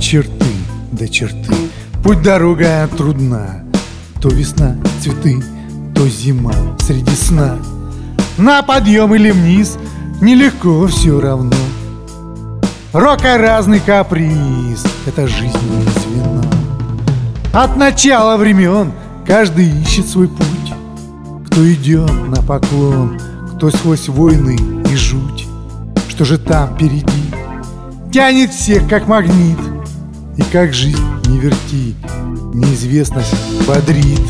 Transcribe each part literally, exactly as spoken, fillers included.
черты до черты путь дорога трудна. То весна, цветы, то зима среди сна. На подъем или вниз нелегко все равно. Рока разный каприз, это жизненное звено. От начала времен каждый ищет свой путь. Кто идет на поклон, кто сквозь войны и жуть. Что же там впереди? Тянет всех как магнит. И как жизнь не верти, неизвестность бодрит.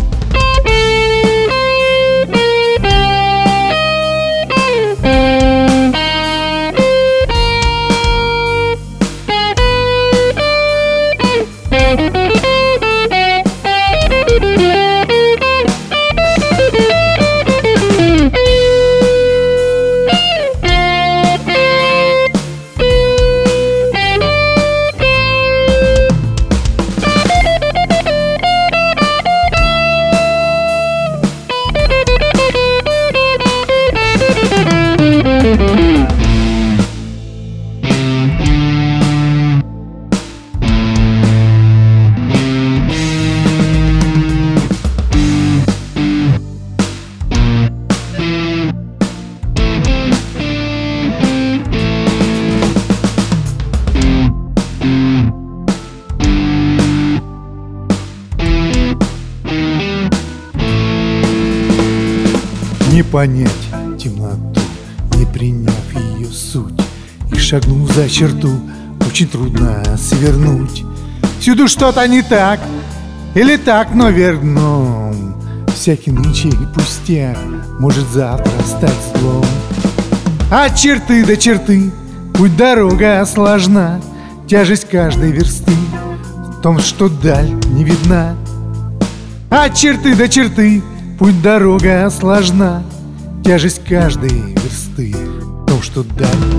Не понять темноту, не приняв ее суть, и шагнув за черту, очень трудно свернуть. Всюду что-то не так, или так, но верно. Всякий нынче пустяк может завтра стать злом. От черты до черты путь дорога сложна. Тяжесть каждой версты в том, что даль не видна. От черты до черты путь дорога сложна. Тяжесть каждой версты в том, что даль